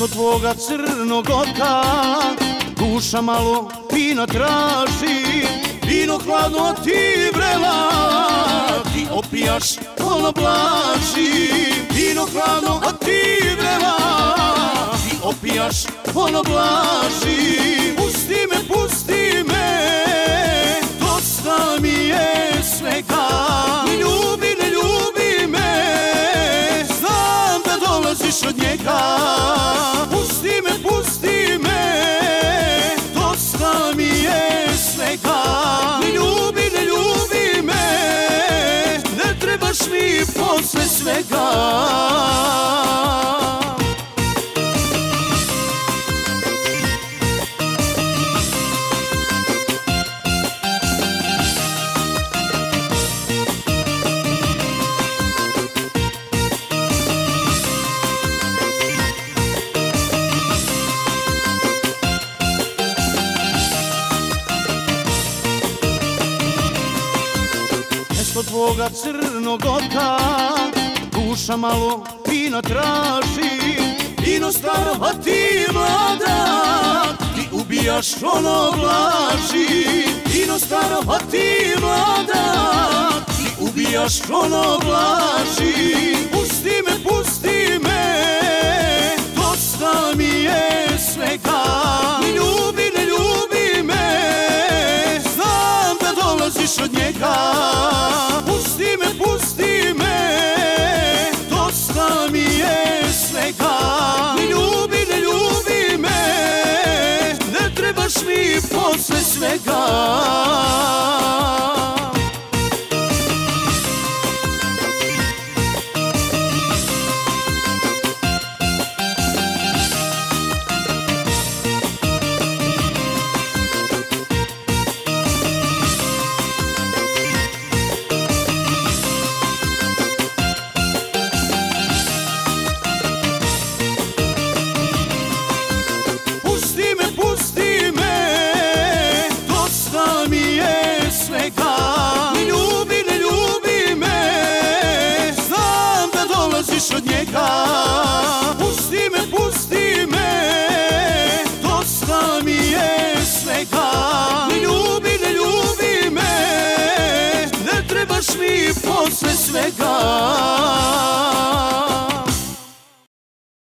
Mesto tvoga crnog oka duša malo vina traži. Vino hladno ti vrela, ti opijaš, ono blaži. Vino hladno ti vrela, ti opijaš, ono blaži. Pusti me, dosta mi je svega. Ne ljubi me, znam da dolaziš od njega. Pusti me, dosta mi je svega. Ne ljubi me, ne trebaš mi posle svega. Mesto tvoga crnog oka duša malo vina traži. Vino staro, a ti mlada, ti ubijaš, ono blaži. Vino staro, a ti mlada, ti ubijaš, ono blaži. Pusti me, dosta mi je svega. Ne ljubi me, znam da dolaziš od njega. Pusti me, dosta mi je svega. Ne ljubi me, ne trebaš mi posle svega.